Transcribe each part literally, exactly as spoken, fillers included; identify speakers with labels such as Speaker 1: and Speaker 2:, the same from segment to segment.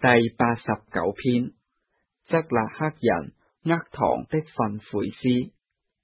Speaker 1: 第八十九篇，則勒克人厄堂的訓誨詩。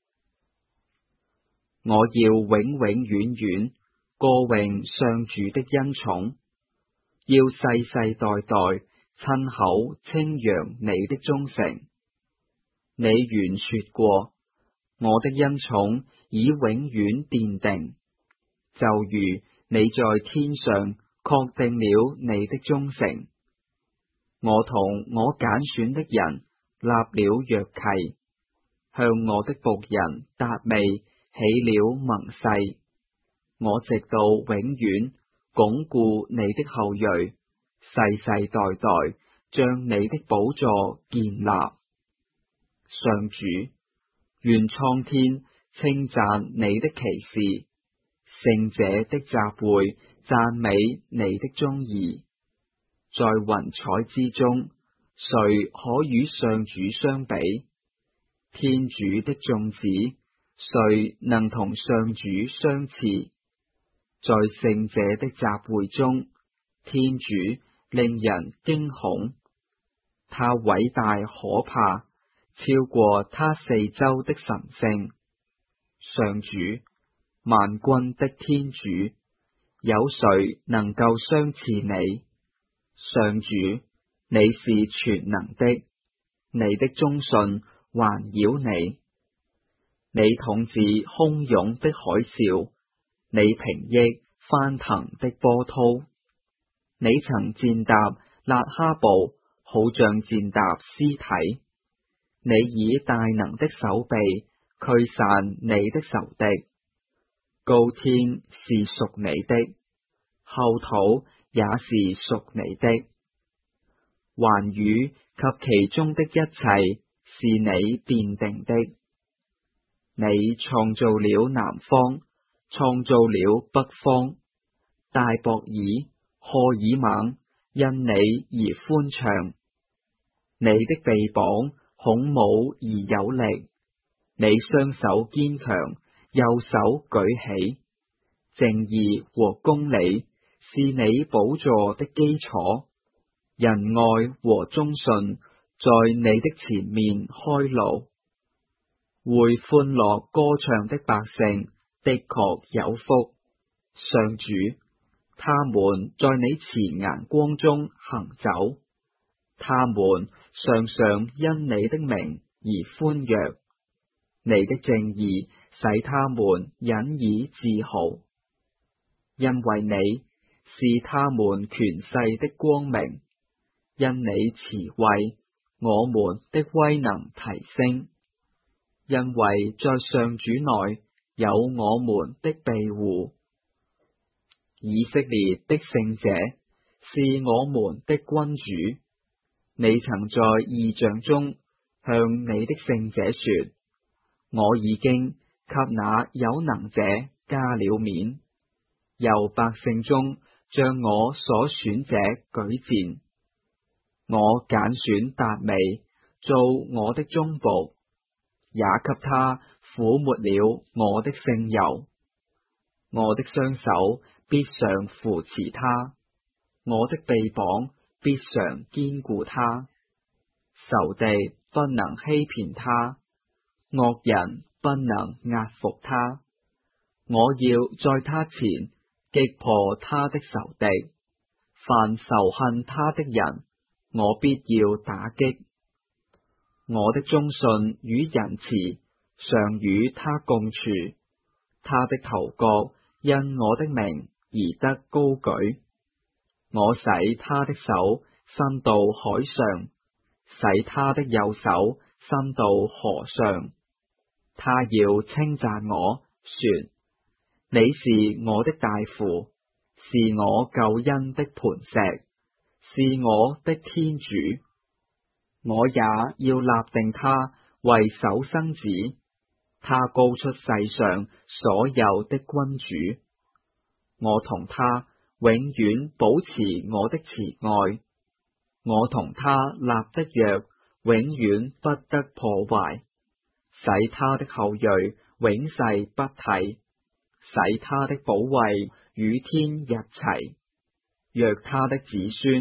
Speaker 1: 我要永永遠遠歌詠上主的恩寵，要世世代代親口稱揚你的忠誠。你原說過，我的恩寵已永遠奠定，就如你在天上確定了你的忠誠。我同我揀選的人立了約契，向我的僕人達味起了盟誓。我直到永遠鞏固你的後裔，世世代代將你的寶座建立。上主，願蒼天稱讚你的奇事，聖者的集會讚美你的忠義。在雲彩之中，誰可與上主相比？天主的眾子，誰能同上主相似？在聖者的集會中，天主令人驚恐，他偉大可怕，超過他四周的神聖。上主，萬軍的天主，有誰能夠相似你？上主，你是全能的，你的忠信環繞你。你統治洶湧的海嘯，你平抑翻騰的波濤。你曾踐踏辣哈布，好像踐踏屍體。你以大能的手臂驅散你的仇敵。高天是屬你的，後土也是屬你的，寰宇及其中的一切是你奠定的。你創造了南方，創造了北方，大博爾、荷爾猛因你而歡暢。你的臂膀孔武而有力，你雙手堅強，右手舉起。正義和公理是你寶座的基礎，仁愛和忠信在你的前面開路。會歡樂歌唱的百姓的確有福。上主，他們在你慈顏光中行走，他們常常因你的名而歡躍。你的正義使他們引以自豪，因為你是他們權勢的光明。因你慈惠，我們的威能提升，因為在上主內有我們的庇護。以色列的聖者是我們的君主。你曾在異象中向你的聖者說，我已經給那有能者加了冕，由百姓中將我所選者舉薦。我揀選達味做我的忠僕，也給他撫抹了我的聖油。我的雙手必常扶持他，我的臂膀必常堅固他。仇敵不能欺騙他，惡人不能壓服他。我要在他前擊破他的仇敵，凡仇恨他的人，我必要打擊。我的忠信與仁慈常與他共處，他的頭角因我的名而得高舉。我使他的手伸到海上，使他的右手伸到河上。他要稱讚我說，你是我的大父，是我救恩的磐石，是我的天主。我也要立定他為首生子，他高出世上所有的君主。我同他永遠保持我的慈愛，我同他立的約永遠不得破壞，使他的後裔永世不替，使他的寶位與天日齊，若他的子孫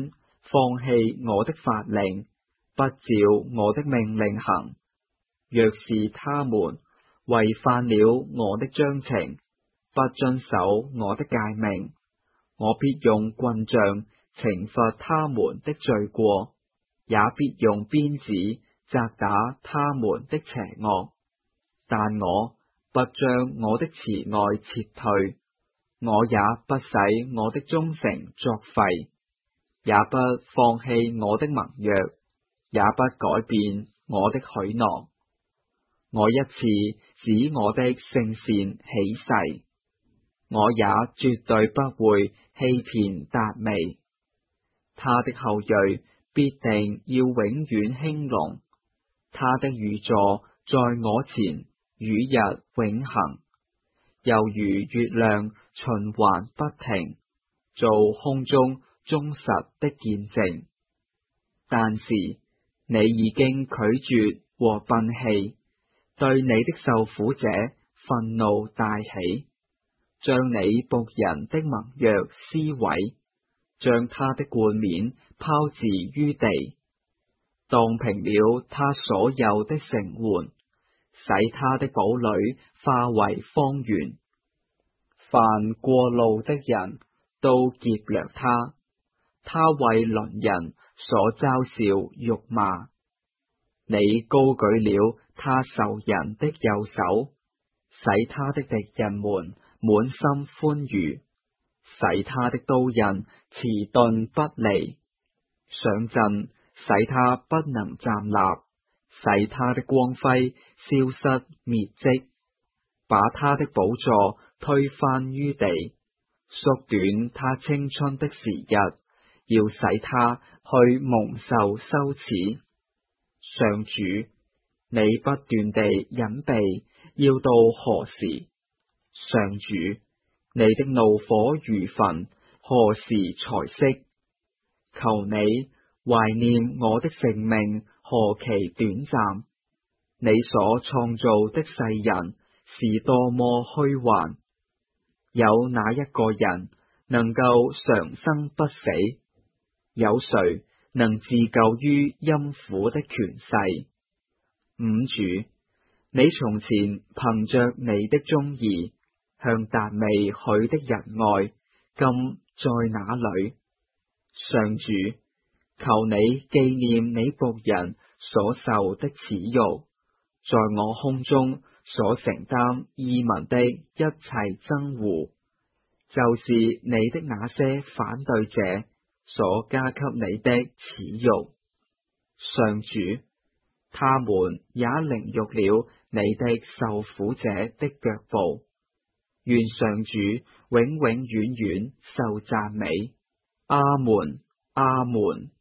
Speaker 1: 放棄我的法令，不照我的命令行。若是他們違犯了我的章程，不遵守我的誡命，我必用棍杖懲罰他們的罪過，也必用鞭子責打他們的邪惡。但我不將我的慈愛撤退，我也不使我的忠誠作廢，也不放棄我的盟約，也不改變我的許諾。我一次指我的聖善起誓，我也絕對不會欺騙達味。他的後裔必定要永遠興隆，他的御座在我前與日永恆，猶如月亮循環不停，做空中忠實的見證。但是你已經拒絕和擯棄，對你的受苦者憤怒大起，將你僕人的盟約撕毀，將他的冠冕拋置於地，蕩平了他所有的城垣，使他的堡壘化為荒原。凡過路的人都劫掠他，他為鄰人所嘲笑辱罵。你高舉了他仇人的右手，使他的敵人們滿心歡愉，使他的刀刃遲鈍不離，上陣使他不能站立，使他的光輝消失滅跡，把他的寶座推翻於地，縮短他青春的時日，要使他去蒙受羞恥。上主，你不斷地隱避，要到何時？上主，你的怒火如焚，何時才息？求你懷念我的性命何其短暫！你所創造的世人是多麼虛幻！有哪一個人能夠長生不死？有誰能自救於陰府的權勢？吾主，你從前憑着你的忠義向達味許的仁愛，今在哪裏？上主，求你紀念你僕人所受的恥辱，在我胸中所承擔異民的一切憎惡，就是你的那些反對者所加給你的恥辱。上主，他們也凌辱了你的受苦者的腳步。願上主永永遠遠受讚美。阿門，阿門。